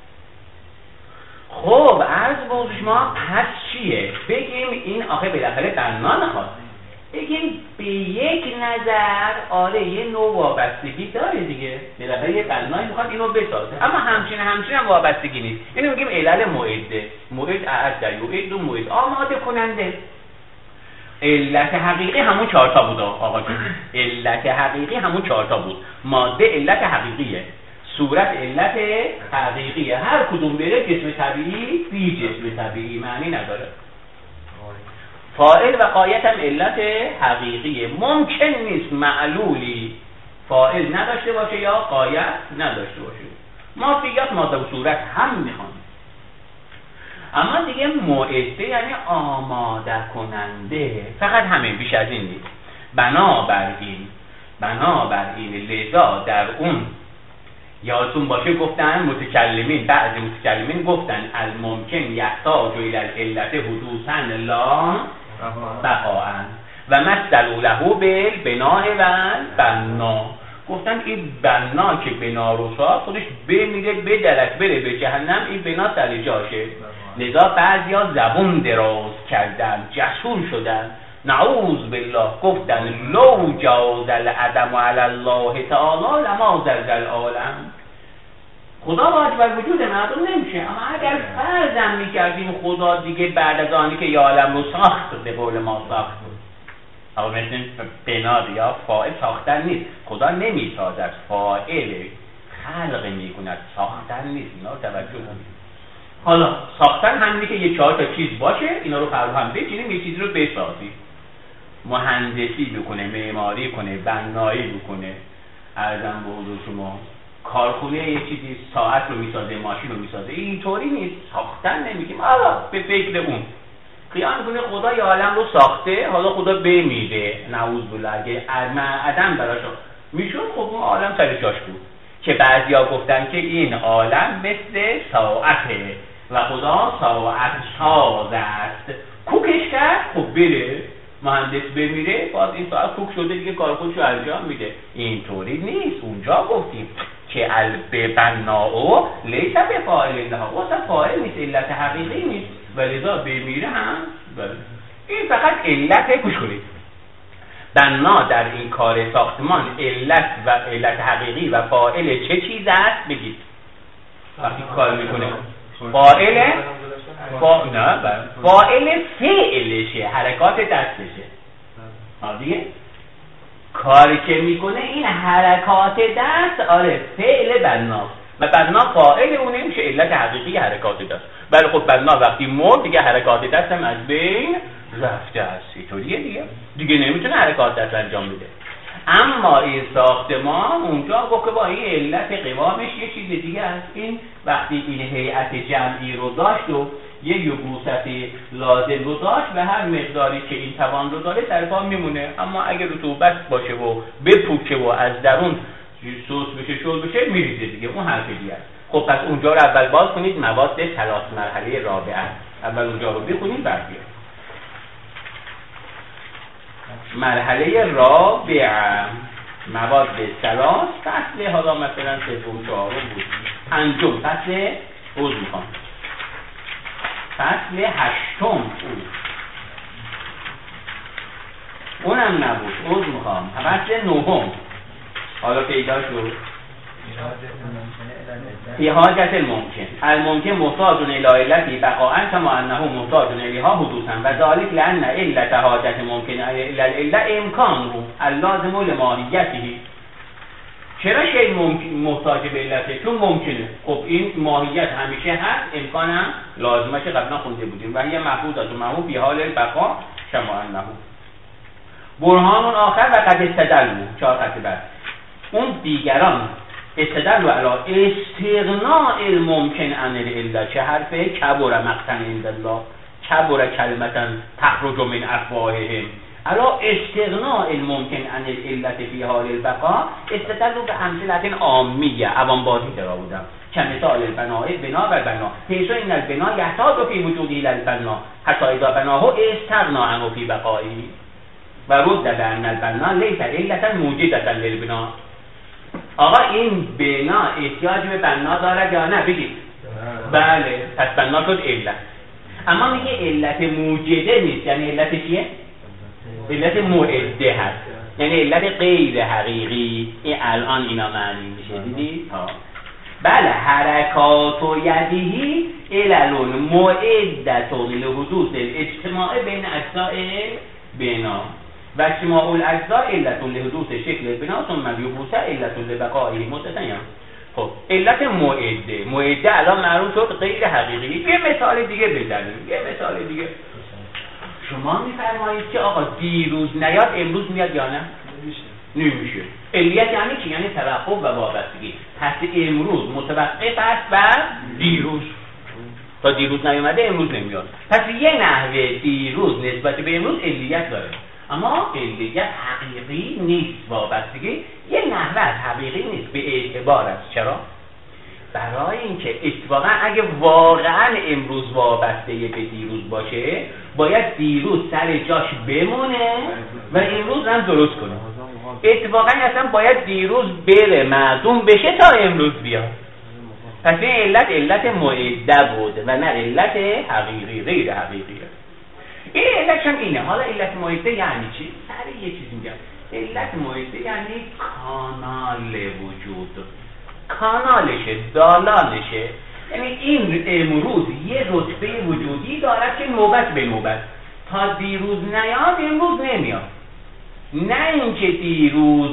Speaker 3: خب عرض بود شما پس چیه؟ بگیم این آخه بالاخره بنا نخواد، بگیم به یک نظر آره یه نوع وابستگی داره دیگه، بالاخره یه بنایی میخواد اینو بسازه، اما همچین همچین هم وابستگی نیست. اینو میگیم علل معده، معد اعد یعد و معد آماده کننده. علت حقیقی همون چهار تا بود آقا جون، علت حقیقی همون چهار تا بود. ماده علت حقیقیه، صورت علت حقیقیه، هر کدوم بره جسم طبیعی بی جسم طبیعی معنی نداره. فاعل و غایت هم علت حقیقیه، ممکن نیست معلولی فاعل نداشته باشه یا غایت نداشته باشه. مافیات ماده و صورت هم میخوان، اما دیگه معده یعنی آماده کننده، فقط همین، بیش از این نیست. بنابراین بنابراین لذا در اون یادتون باشه گفتن متکلمین، بعضی متکلمین گفتن الممکن یحتاج الی العلت حدوثا لا بقاء و مثل له بالبناء و البنا. گفتن این بنا که بنا رو ساخت خودش بمیره بدرک بره به جهنم، این بنا سر جاشه. لذا بعضیا زبون دراز کردن، جسور شدن، نعوذ بالله، گفتن لو جاز العدم علی الله تعالی لما زلزل العالم. خدا واجب الوجود مردم نمیشه، اما اگر فرضم میکردیم خدا دیگه بعد از آنی که یه عالم رو ساخت به قول ما ساخت بود، اما مثل بنا یا فاعل ساختن نیست، خدا نمیسازد، فاعل خلق میکند، ساختن نیست. اینا رو توجه کنید. حالا ساختن همینه که یه چهار تا چیز باشه، اینا رو فرو هم بچینیم یه چیزی رو بسازیم، مهندسی بکنه، معماری کنه، بنایی بکنه. عرضم به حضور شما کارخونه یه چیزی ساعت رو میسازه، ماشین رو میسازه، اینطوری نیست. ساختن نمیگیم، حالا به فکر اون خیال کنه خدا یه عالم رو ساخته، حالا خدا بمیره نعوذ بالله، اگه عدم براش میشون خب اون عالم سر جاش بود. که بعضیا گفتن که این عالم مثل ساعته و خدا ساعت ساز است، کوکش کرد خب بره، مهندس بمیره باز این ساعت کوک شده دیگه کار خودشو انجام میده. اینطوری نیست. اونجا گفتیم که البناء لیس بفاعل لها، واسه فاعل نیست، علت حقیقی نیست و لذا بمیره هم بله. این فقط علت، گوش کنید، بنا در این کار ساختمان علت و علت حقیقی و فاعل چه چیز است؟ بگید وقتی کار میکنه فاعل فا... نه فاعل فعلشه، حرکات دستشه. دیگه کاری که میکنه این حرکات دست، آره فعل بناست و بنا فاعل اونه، میشه علت حقیقی حرکات دست. ولی خب بنا وقتی مرد دیگه حرکات دست هم از بین رفته است. اینطوریه دیگه دیگه نمیتونه حرکات دست انجام بده. اما این ساختمان اونجا گفت که با این علت قوامش یه چیز دیگه است. این وقتی این هیئت جمعی رو داشت و یه یبوست لازم رو داشت به هر مقداری که این توان رو داره سر پا میمونه، اما اگه رطوبت باشه و بپوکه و از درون سوس بشه شل بشه میریزه دیگه، اون حرف دیگه است. خب پس اونجا رو اول باز کنید، مواد ثلاث مرحله رابعه، اول اونجا رو بخونید بعد بیاد. مرحله رابعه مواد ثلاث، فصل حالا مثلا سوم چهارم بود، پنجم فصل عضو میخوام، فصل هشتم بود اونم نبود، عضو میخوام، فصل نهم حالا پیدا شد فی حاجت الممکن، الممکن محتاج الی علتی بقاء کما انه محتاج الیها حدوثا و ذلک لان علت حاجت ممکن الی العله امکانه اللازم لماهیته. چرا شی محتاج به علته؟ چون ممکنه. خب این ماهیت همیشه هست، امکان هم لازمه که قبلا خونده بودیم و هی محفوظ از محفوظ فی حال البقاء کما انه. برهان آخر و قد استدلوا، چهار خط بعد اون دیگران استدلوا علی استغناء الممکن عن العله، چه حرفه؟ کبر مقتا عند الله، کبر کلمه تخرج من افواههم، علی استغناء الممکن عن العله فی حال البقاء استدلوا به امثله عامیه، عوام بازی درا بودم کمثال البناء بنا و بنا حیث ان البنا یحتاج فی وجوده الى البنا حتی اذا بناه استغنى عنه فی بقائه و رد بان البنا لیس علة موجدة للبنا. آقا این بنا احتیاج به بنا داره یا نه؟ بگید بله، پس بنا شد علت. اما میگه علت موجده نیست، یعنی علت چیه؟ علت معده هست، یعنی علت غیر حقیقی. این الان اینا معنی میشه، دیدید؟ بله، حرکات و یدیهی علل معدة لحدوث الاجتماع بین اجزاء بنا و اجتماع الاجزاء علت لحدوث شکل البنا ثم یبوسه علت لبقائه متسیم. خب علت معده، معده الان معروف شد غیر حقیقی. یه مثال دیگه بزنیم، یه مثال دیگه. شما میفرمایید که آقا دیروز نیاد امروز میاد یا نه؟ نمیشه. علیت یعنی چی؟ یعنی توقف و وابستگی. پس امروز متوقف است بر دیروز، تا دیروز نیومده امروز نمیاد. پس یه نحوه دیروز نسبت به امروز علیت داره، اما علیت حقیقی نیست. وابستگی یه نحوه حقیقی نیست به اعتبار است. چرا؟ برای اینکه اتفاقا اگه واقعا امروز وابسته به دیروز باشه باید دیروز سر جاش بمونه و امروز هم درست کنه. اتفاقا اصلا باید دیروز بره معدوم بشه تا امروز بیاد. پس این علت علت معده بود و نه علت حقیقی، غیر حقیقیه. این علتش هم اینه. حالا علت معده یعنی چی؟ سر یه چیز میگم. علت معده یعنی کانال وجود، کانالشه، دالانشه. یعنی این امروز یه رتبه وجودی دارد که نوبت به نوبت تا دیروز نیاد امروز نمیاد. نه اینکه دیروز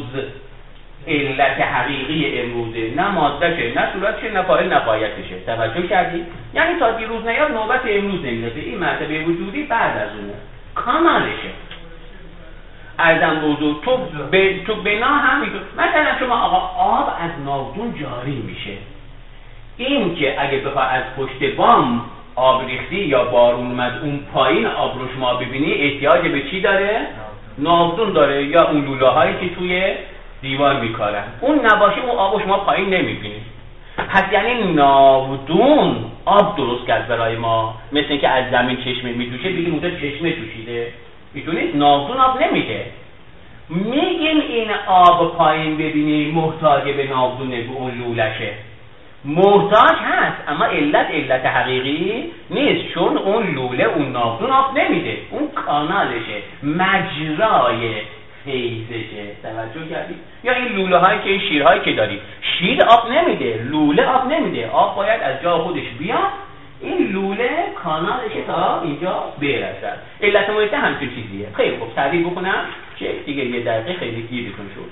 Speaker 3: علت حقیقی امروزه، نه مادهشه، نه صورتشه، نه فاعل نه غایتشه. توجه کردی؟ یعنی تا دیروز نیاد نوبت امروز نمیاد. این مرتبه وجودی بعد از اونه، کانالشه. ارزم بزرگ تو به تو بنا هم میگه مثلا شما آقا آب از ناودون جاری میشه. این که اگه بخواه از پشت بام آب ریختی یا بارون اومد اون پایین آب رو شما ببینی احتیاج به چی داره؟ ناودون داره، یا اون لوله هایی که توی دیوار میکارن. اون نباشه اون آب شما پایین نمیبینی. پس یعنی ناودون آب درست کرد برای ما، مثل اینکه از زمین چشمه میجوشه بگیم اونجا چشمه جوشیده. میتونید ناودون آب نمیده. میگیم این آب پایین ببینی محتاج به ناودونه، به اون لولشه محتاج هست، اما علت علت حقیقی نیست، چون اون لوله اون ناودون آب نمیده، اون کانالشه، مجرای فیضشه. توجه کردید؟ یا این لوله هایی که این شیرهایی که دارید، شیر آب نمیده، لوله آب نمیده، آب باید از جا خودش بیاد، این لوله کانالشه تا اینجا برسد. علت معده همچین چیزیه. خیلی خوب تعریف بکنم که دیگه یه دقیقه خیلی گیرتون شد.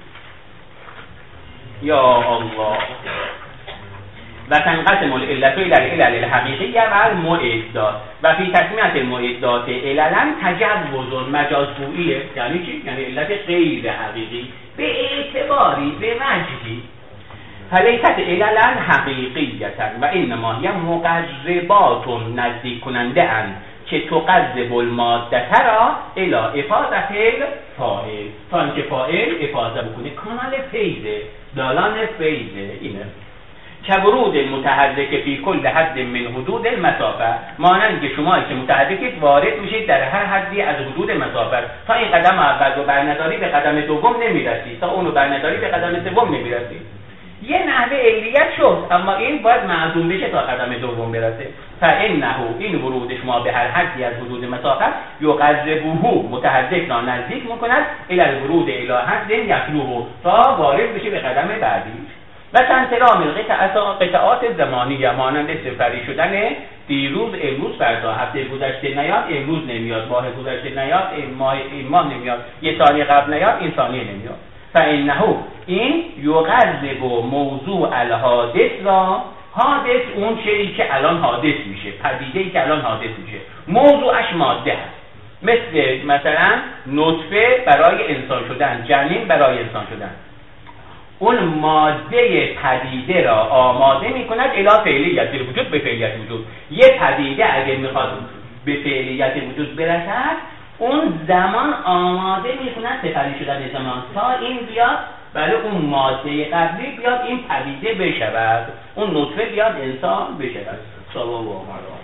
Speaker 3: یا الله. و تنقسم العلت الى العلل الحقیقیه و المعدات و فی تسمیه المعدات عللا تجوز مجازگوییه. یعنی چی؟ یعنی علت غیر حقیقی. به اعتباری به وجهی فلیست عللا حقیقیتا و انما هی مقربات نزدیک کننده اند که تقرب الماده را الی افاضه الفاعل تا اینکه فاعل افاضه بکنه کانال فیضه دالان فیضه. اینه که ورود متحرک فی کل حد من حدود المسافه، مانند که شما که متحرکید وارد میشید در هر حدی از حدود مسافه، تا این قدم اول رو برنداری به قدم دوم نمیرسید، تا اون رو برنداری به قدم سوم نمیرسید. یه نحوه علیت شد، اما این باید معزوم بشه تا قدم دوم برسه. فانه این ورود شما به هر حدی از حدود مسافه یقربه متحرک را نزدیک میکند الی الورود الی حد یطلبه تا وارد بشه به قدم بعدی. و تنترام قطعات زمانیه، مانند سفری شدن دیروز امروز فردا، هفته گذشته نیاد امروز نمیاد، ماه گذشته نیاد این ماه این ماه نمیاد، یه ثانیه قبل نیاد این ثانیه نمیاد. فانه این یقرب موضوع الحادث را، حادث اون چیزی که الان حادث میشه، پدیده‌ای که الان حادث میشه، موضوعش ماده هست. مثل مثلا نطفه برای انسان شدن، جنین برای انسان شدن، اون ماده پدیده را آماده میکند الی فعلیت وجود، به فعلیت وجود. یه پدیده اگه میخواد به فعلیت وجود برسد، اون زمان آماده میکند سپری شدن زمان تا این بیاد، بله اون ماده قبلی بیاد این پدیده بشود، اون نطفه بیاد انسان بشود. صلی الله علیه و